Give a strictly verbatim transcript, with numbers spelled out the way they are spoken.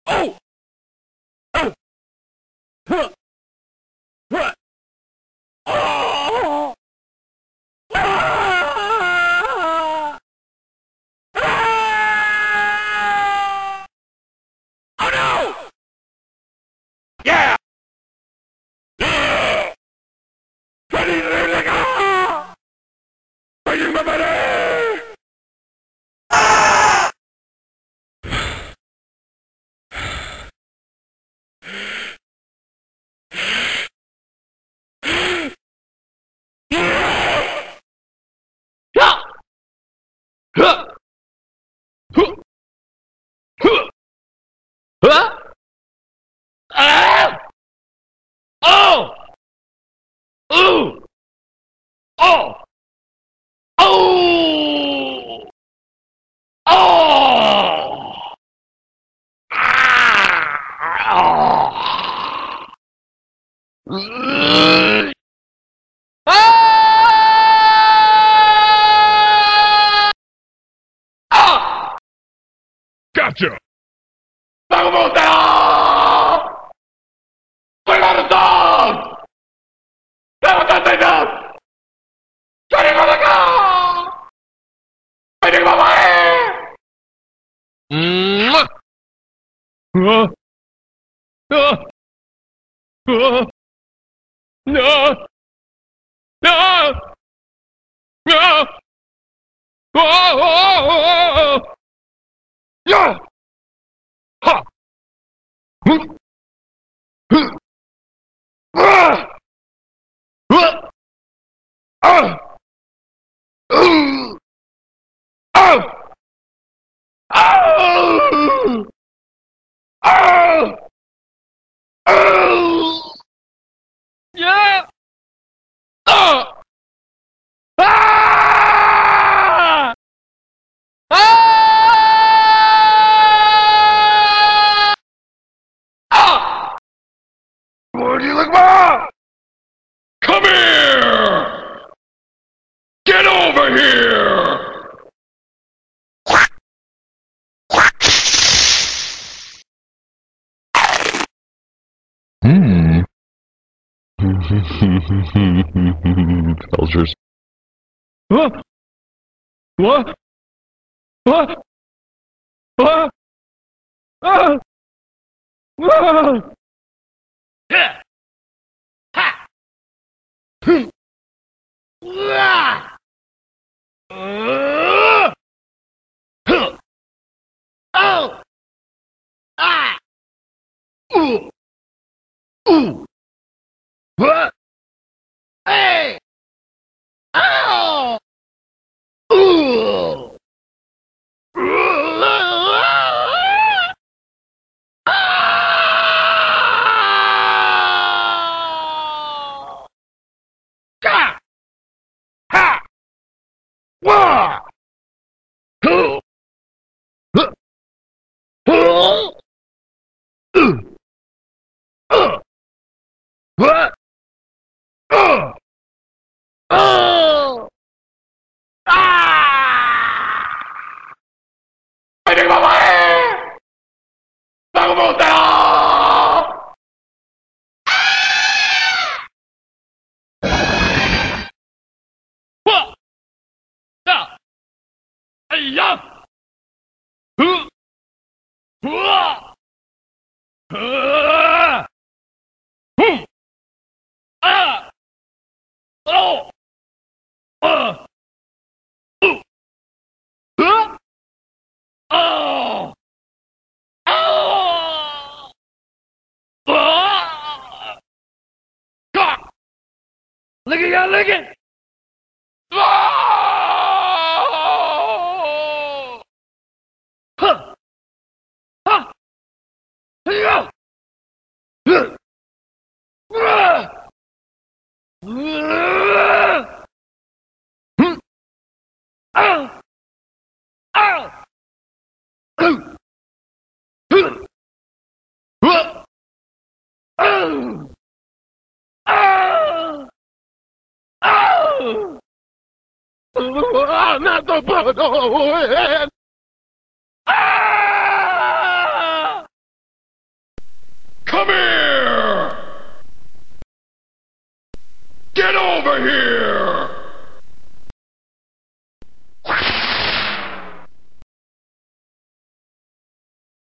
Oh! Uh, huh, huh, oh! Ah! Ah! Oh no! Yeah! Yeah! Ready to go! Fighting my buddy! Ah! Huh! Huh! Huh! Huh! Ah! Oh! Ooh! Oh! Oh! Oh! Ah! Oh! Ah! Ah! Gotcha! Vamos down! We're on the dog! Never got the dog! Ready for the go! Waiting my way! Mwah! Uh, uh, uh, no! No! No! Oh! Oh! Oh! Yeah! Ha! Hmm. Hmm. Ah! Ah! Ah! Ooh! Oh! Oh! Oh! Oh! Yeah! Oh! Ah! Ah! Ah! Where do you look, Ma? Come here! Get over here! Hmm. Soldiers. What? What? What? What? Ah! Ah! Yeah! Ha! Hmm. Ah! Uh! Huh! Oh! Ah! Ooh! Ooh! What? Hey! Ow! Ooh! Ah! Ka! Ha! Wah! Huh! Huh! Huh! Uh! Uh! What? Uh! Oh! Ah! Fighting my way! Vamos down! What? Yeah! Hey, yeah! Huh! Huh! Ah! Hmm! Ah! Oh! Uh! Ooh! Huh? Oh! Oh! Ah! God! Look at you, look at! Oh! Huh! Huh! Here you go! Huh! Ah! Ah! Hmm! Ah! Ah! Ooh! Huh! Huh! Oh! Oh! Oh! Ah, not the bottle! Ah! over here!